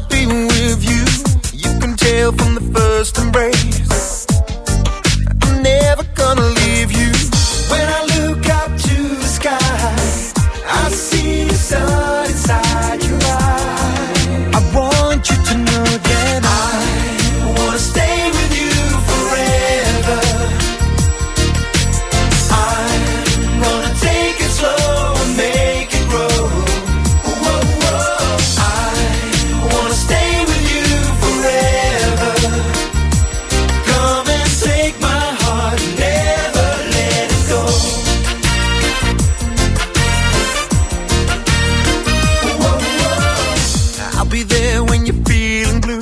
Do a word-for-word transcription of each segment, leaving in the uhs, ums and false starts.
be with you. You can tell from the first embrace I'm never gonna leave you. When I look up to the sky, I see the sun inside your eyes. I want you to know that I wanna stay with you forever. I'm gonna take it slow and make it grow. Whoa, whoa. I wanna stay with you forever. Come and take my heart and never let it go. Whoa, whoa. I'll be there when you're feeling blue.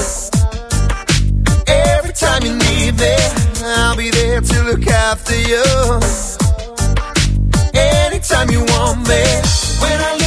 Every time you need me, I'll be there to look after you. Anytime you want me. When I